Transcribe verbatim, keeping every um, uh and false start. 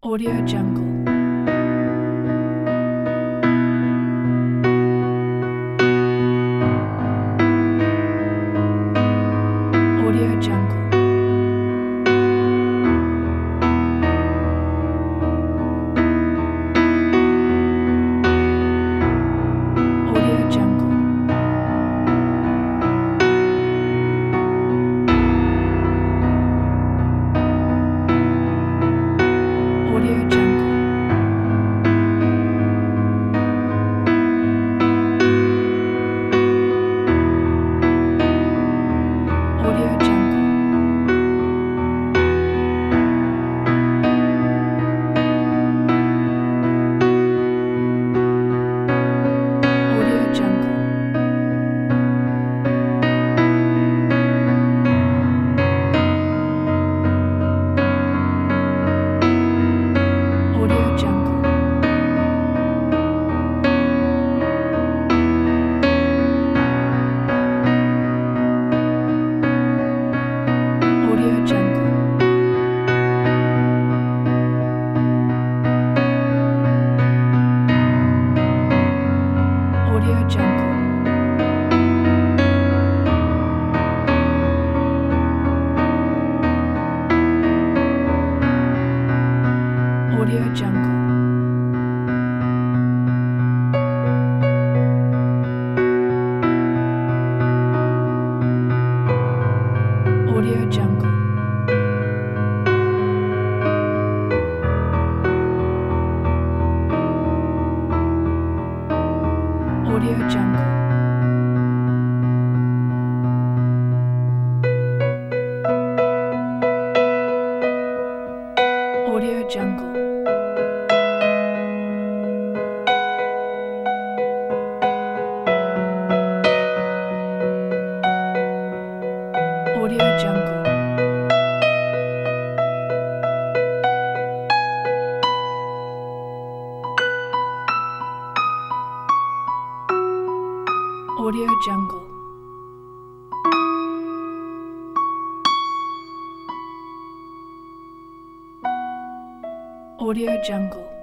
Audio Jungle. Audio Jungle. Audio Jungle. Audio Jungle. Audio Jungle. Audio Jungle. Audio Jungle. Audio Jungle. Audio Jungle. Audio Jungle. Audio Jungle. Audio Jungle. Audio Jungle. Audio Jungle. Audio Jungle. Audio Jungle.